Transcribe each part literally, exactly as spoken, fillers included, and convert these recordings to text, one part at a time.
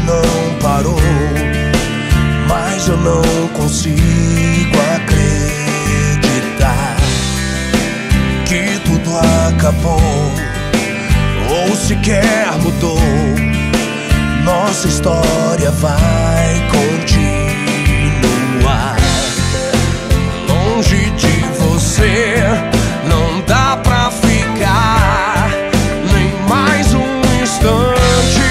não parou, mas eu não consigo acreditar que tudo acabou ou sequer mudou. Nossa história vai continuar. Longe de você não dá pra ficar nem mais um instante.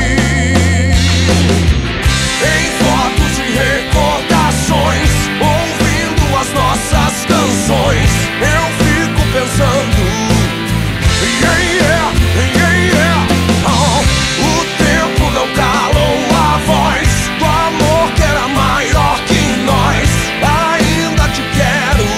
Em fotos e recordações, ouvindo as nossas canções, eu fico pensando, yeah, yeah, yeah, yeah. Oh, o tempo não calou a voz do amor que era maior que nós. Ainda te quero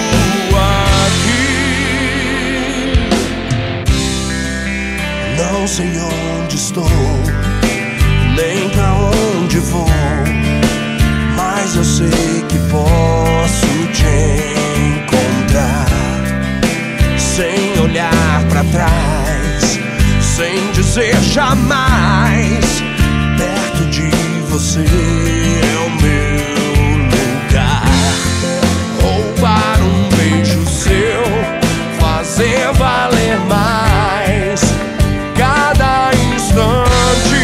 aqui. Não sei onde estou, nem pra onde vou, mas eu sei que posso te encontrar, sem olhar pra trás, sem dizer jamais. Perto de você é o meu lugar. Roubar um beijo seu, fazer valer mais cada instante.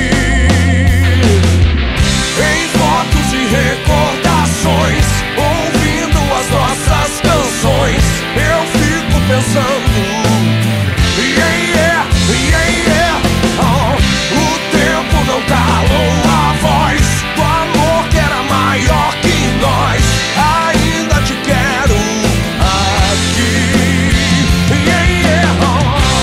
Em fotos e recordações, ouvindo as nossas canções, eu fico pensando, yeah, yeah, yeah, yeah. Oh, o tempo não calou a voz do amor que era maior que nós. Ainda te quero aqui, yeah, yeah. Oh.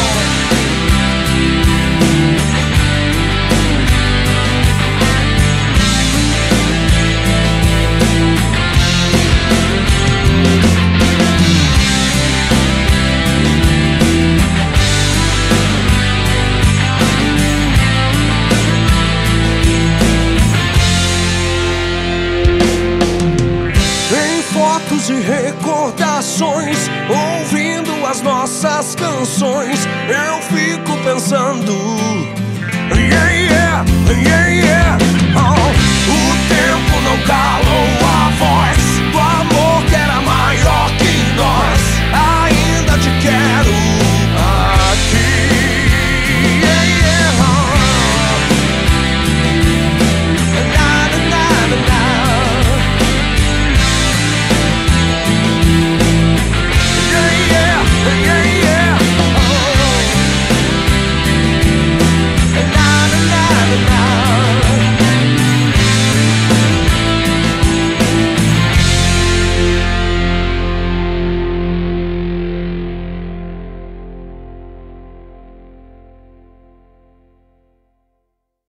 Em fotos e recordações, ouvindo as nossas canções, eu fico pensando, yeah, yeah, yeah.